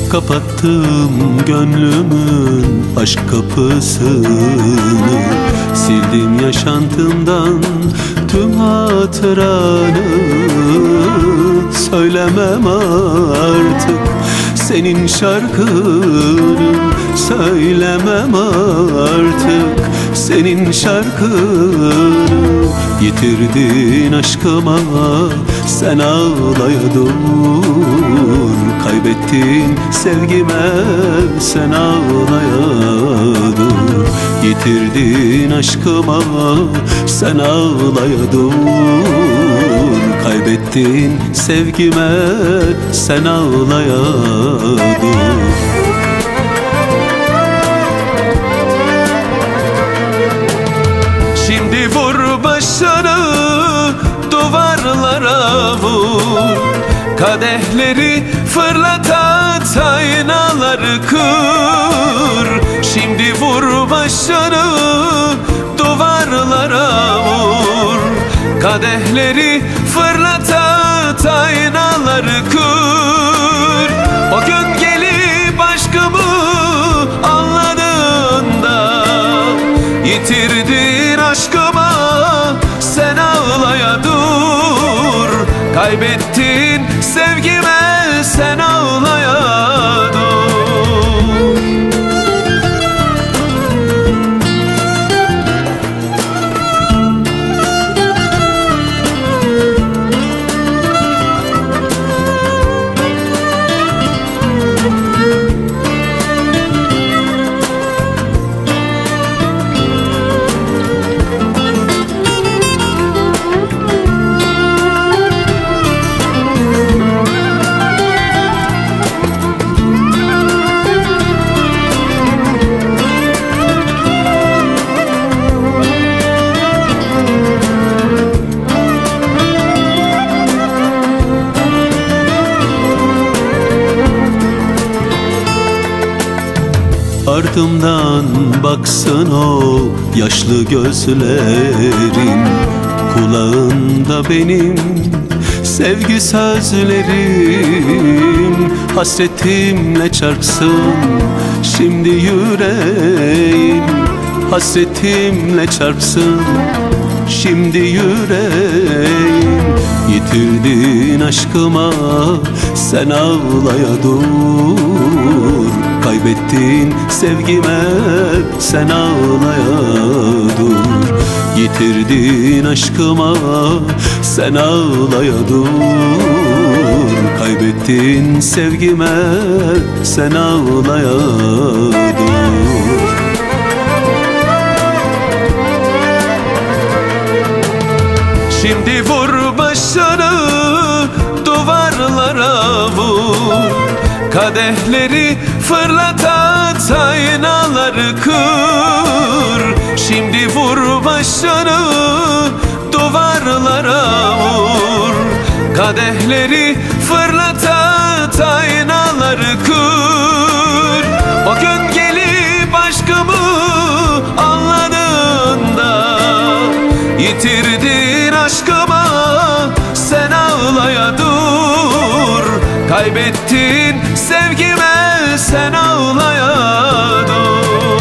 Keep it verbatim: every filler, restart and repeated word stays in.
Kapattım gönlümün aşk kapısını, sildim yaşantımdan tüm hatıranı. Söylemem artık senin şarkını, söylemem artık senin şarkını. Yitirdin aşkıma sen ağlaya dur, kaybettin sevgime sen ağlaya dur. Yitirdin aşkıma sen ağlaya dur, kaybettin sevgime sen ağlaya dur. Şimdi vur başını duvarlara vur, kadehleri fırlat at aynaları kır. Şimdi vur başını duvarlara vur, kadehleri fırlat at aynaları kır. O gün gelip aşkımı anladığında, yitirdin aşkıma sen ağlaya dur, kaybettin sevgime sen ağlaya dur. Ardımdan baksın o yaşlı gözlerin, kulağında benim sevgi sözlerim. Hasretimle çarpsın şimdi yüreğim, hasretimle çarpsın şimdi yüreğim. Yitirdin aşkıma sen ağlaya dur, kaybettin sevgime sen ağlaya dur. Yitirdin aşkıma sen ağlaya dur, kaybettin sevgime sen ağlaya dur. Şimdi vur başını duvarlara vur, kadehleri fırlat at aynaları kır. Şimdi vur başını duvarlara vur, kadehleri fırlat at aynaları kır. O gün gelip aşkımı anladığında, yitirdin aşkıma sen ağlaya dur, kaybettin sevgime sen ağlaya dur.